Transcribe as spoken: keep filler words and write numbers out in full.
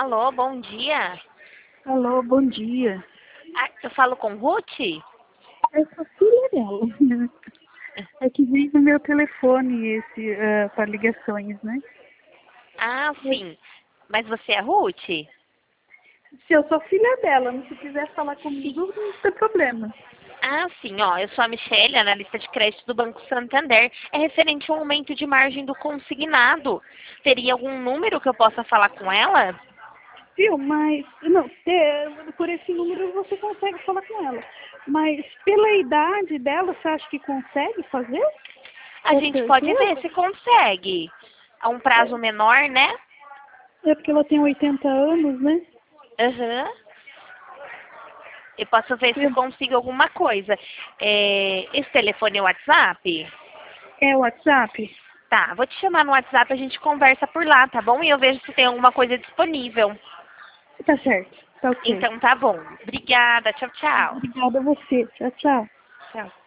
Alô, bom dia. Alô, bom dia. Ah, eu falo com Ruth? É sua filha dela. É que vem no meu telefone esse uh, para ligações, né? Ah, sim. Mas você é Ruth? Se eu sou filha dela, mas se quiser falar comigo, não tem problema. Ah, sim, ó, eu sou a Michelle, analista de crédito do Banco Santander. É referente ao aumento de margem do consignado. Teria algum número que eu possa falar com ela? Viu? Mas, não, te- por esse número você consegue falar com ela. Mas pela idade dela, você acha que consegue fazer? A É gente pode ver certeza? se consegue. A um prazo menor, né? É porque ela tem oitenta anos, né? Aham. Eu posso ver se Eu- consigo alguma coisa. É, esse telefone é o WhatsApp? É o WhatsApp? Tá, vou te chamar no WhatsApp, a gente conversa por lá, tá bom? E eu vejo se tem alguma coisa disponível. Tá certo, tá ok. Então tá bom. Obrigada, tchau, tchau. Obrigada a você. Tchau, tchau. Tchau.